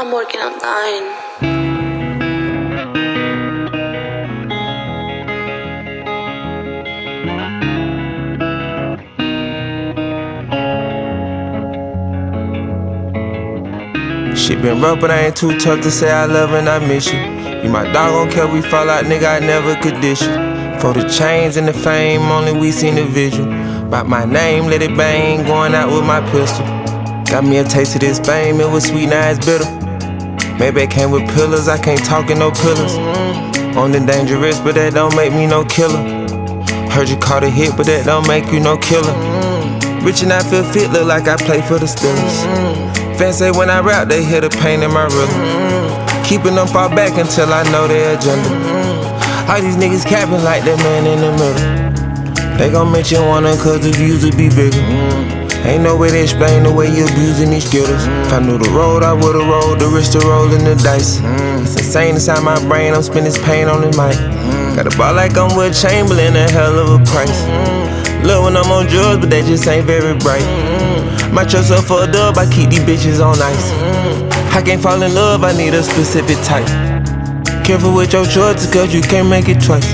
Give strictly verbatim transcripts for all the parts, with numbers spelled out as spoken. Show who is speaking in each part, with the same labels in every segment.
Speaker 1: I'm working on dying.
Speaker 2: Shit been rough, but I ain't too tough to say I love and I miss you. You my dog, don't care we fall out, nigga, I never could dish you. For the chains and the fame, only we seen the visual. About my name, let it bang, going out with my pistol. Got me a taste of this fame, it was sweet, now it's bitter. Maybe it came with pillars, I can't talk in no pillars. On the dangerous, but that don't make me no killer. Heard you caught a hit, but that don't make you no killer. Rich and I feel fit, look like I play for the Steelers. Fans say when I rap, they hear the pain in my rhythm. Keeping them far back until I know their agenda. All these niggas capping like that man in the middle. They gon' mention one of 'em cause the views will be bigger. Ain't no way to explain the way you abusing these skittles. If I knew the road, I would've rolled the risk to rolling the dice. It's insane inside my brain, I'm spending this pain on this mic. Got a ball like I'm with Chamberlain, a hell of a price. Love when I'm on drugs, but they just ain't very bright. My trust up for a dub, I keep these bitches on ice. I can't fall in love, I need a specific type. Careful with your choices, cause you can't make it twice.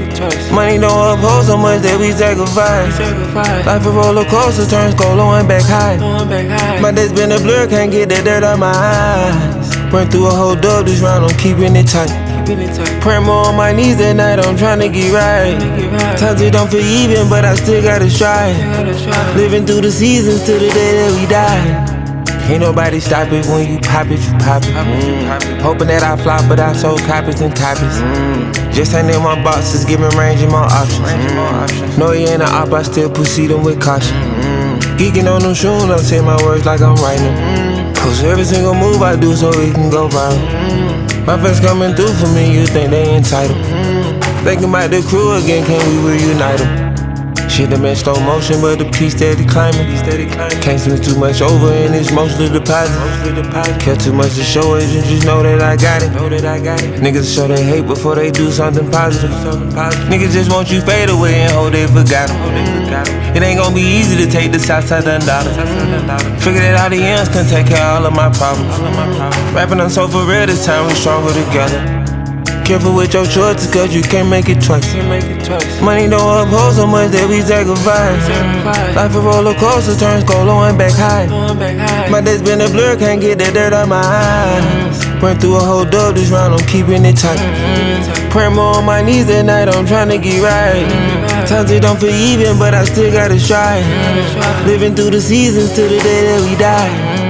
Speaker 2: Money don't uphold so much that we sacrifice. Life a roller coaster, turns cold, low and back high. My day's been a blur, can't get that dirt out my eyes. Run through a whole dub this round, I'm keeping it tight. Pray more on my knees at night, I'm trying to get right. Times it don't feel even, but I still gotta strive. Living through the seasons till the day that we die. Ain't nobody stop it when you pop it, you pop it. Mm. Hoping that I flop, but I sold copies and copies. Mm. Just ain't in my boxes, giving range and more options. Mm. No, he ain't an op, I still proceed them with caution. Mm. Geeking on them shoes, I say my words like I'm writing them. Mm. Post every single move I do so it can go viral. Mm. My fans coming through for me, you think they entitled. Mm. Thinking about the crew again, can we reunite them? Shit done been slow motion, but the piece steady climbing. Can't spend too much over, and it's mostly deposit. Care too much to show it, and just know that I got it. Niggas show they hate before they do something positive. Niggas just want you fade away and hope they forgot them. It ain't gonna be easy to take the south side done dollar. Figure that all the ends can take care of all of my problems. Rapping on so for real, this time we stronger together. Careful with your choices, cause you can't make it twice. Money don't uphold so much that we sacrifice. Life a roller coaster, turns cold, low and back high. My day's been a blur, can't get that dirt out my eyes. Run through a whole dub this round, I'm keeping it tight. Pray more on my knees at night, I'm trying to get right. Times it don't feel even, but I still gotta strive. Living through the seasons till the day that we die.